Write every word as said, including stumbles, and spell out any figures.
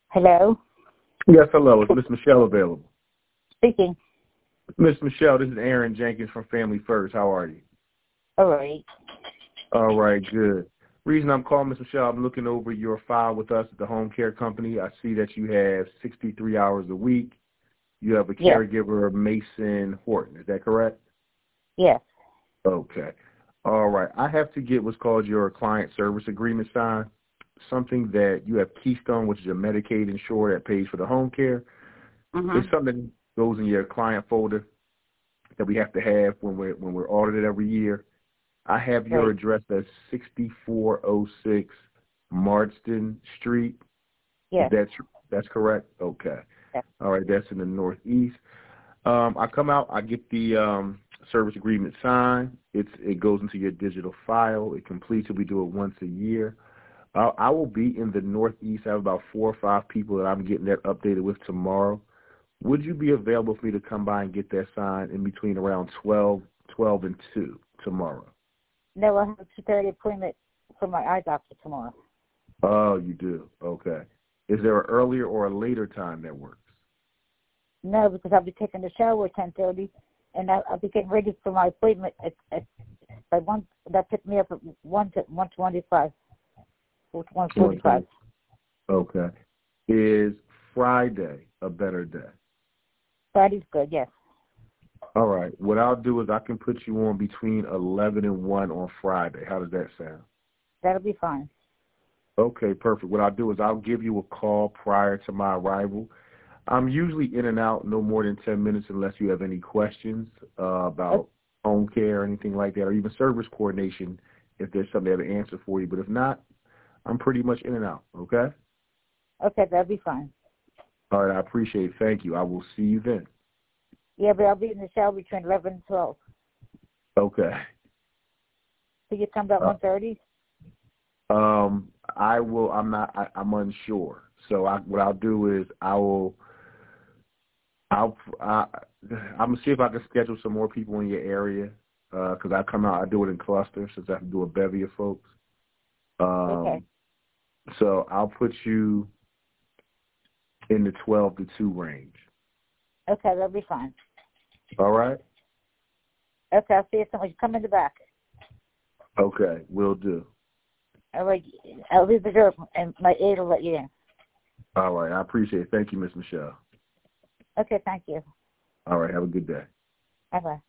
Hello? Yes, hello. Is Miss Michelle available? Speaking. Miss Michelle, this is Aaron Jenkins from Family First. How are you? All right. All right, good. Reason I'm calling, Miss Michelle, I'm looking over your file with us at the home care company. I see that you have sixty-three hours a week. You have a Yes. caregiver, Mason Horton. Is that correct? Yes. Okay. All right. I have to get what's called your client service agreement signed, something that you have Keystone, which is a Medicaid insurer that pays for the home care. Mm-hmm. It's something that goes in your client folder that we have to have when we're when we're audited every year. I have your Right. address as sixty-four oh six Marsden Street. Yes. That's that's correct. Okay. Yes. All right. That's in the Northeast. Um, I come out. I get the um, service agreement signed. It's it goes into your digital file. It completes it. We do it once a year. Uh, I will be in the Northeast. I have about four or five people that I'm getting that updated with tomorrow. Would you be available for me to come by and get that signed in between around twelve, twelve and two tomorrow? No, I have a two thirty appointment for my eye doctor tomorrow. Oh, you do? Okay. Is there an earlier or a later time that works? No, because I'll be taking the shower at ten thirty, and I'll, I'll be getting ready for my appointment at, at by one. That picked me up at one to one twenty-five, or one forty-five. Okay. Is Friday a better day? Friday's good. Yes. All right. What I'll do is I can put you on between eleven and one on Friday. How does that sound? That'll be fine. Okay, perfect. What I'll do is I'll give you a call prior to my arrival. I'm usually in and out no more than ten minutes unless you have any questions uh, about Okay. home care or anything like that, or even service coordination if there's something I have an answer for you. But if not, I'm pretty much in and out, okay? Okay, that'll be fine. All right, I appreciate it. Thank you. I will see you then. Yeah, but I'll be in the shower between eleven and twelve. Okay. So you come about Uh, one thirty? um, I will. I'm not. I, I'm unsure. So I, what I'll do is I will. I'll. I, I'm gonna see if I can schedule some more people in your area because I come out. I do it in clusters since I have to do a bevy of folks. Um, Okay. So I'll put you in the twelve to two range. Okay, that'll be fine. All right. Okay, I'll see you someone. Come in the back. Okay, will do. All right, I'll leave the door, and my aide will let you in. All right, I appreciate it. Thank you, Miss Michelle. Okay, thank you. All right, have a good day. Bye-bye.